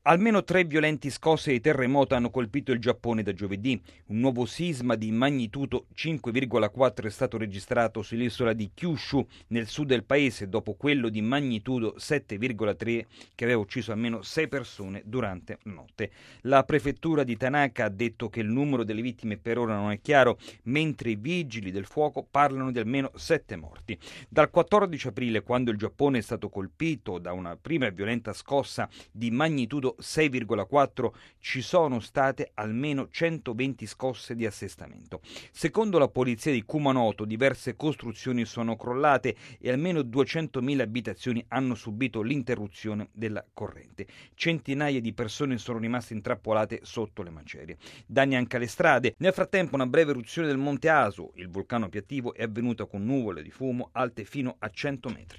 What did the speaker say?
Almeno 3 violenti scosse di terremoto hanno colpito il Giappone da giovedì. Un nuovo sisma di magnitudo 5,4 è stato registrato sull'isola di Kyushu, nel sud del paese, dopo quello di magnitudo 7,3 che aveva ucciso almeno 6 persone durante la notte. La prefettura di Tanaka ha detto che il numero delle vittime per ora non è chiaro, mentre i vigili del fuoco parlano di almeno 7 morti. Dal 14 aprile, quando il Giappone è stato colpito da una prima violenta scossa di magnitudo 6,4, ci sono state almeno 120 scosse di assestamento. Secondo la polizia di Kumamoto, diverse costruzioni sono crollate e almeno 200.000 abitazioni hanno subito l'interruzione della corrente. Centinaia di persone sono rimaste intrappolate sotto le macerie. Danni anche alle strade. Nel frattempo, una breve eruzione del Monte Aso, il vulcano più attivo, è avvenuta con nuvole di fumo alte fino a 100 metri.